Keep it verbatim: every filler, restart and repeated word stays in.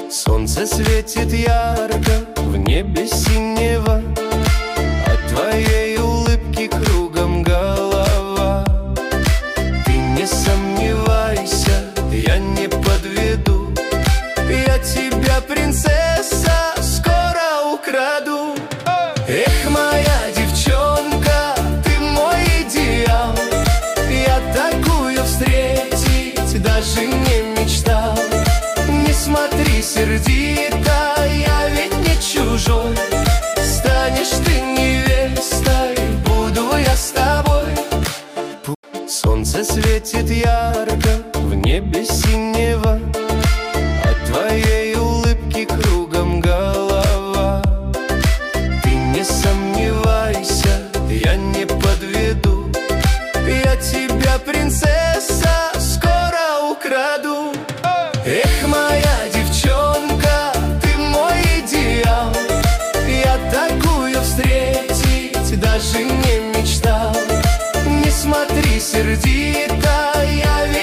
Солнце светит ярко в небе синего, от твоей улыбки кругом голова. Ты не сомневайся, я не подведу, я тебя, принцесса, скоро украду. Эх, моя девчонка, ты мой идеал, я такую встретить даже не мечтал. Не смотри сердито, я ведь не чужой, станешь ты невестой, буду я с тобой. Солнце светит ярко в небе синего, от твоей улыбки кругом голова. Ты не сомневайся, я не подведу, я тебя, принцесса, скоро украду. Эх, моя девчонка, ты мой идеал, я такую встретить даже не мечтал. Не смотри сердито, я ведь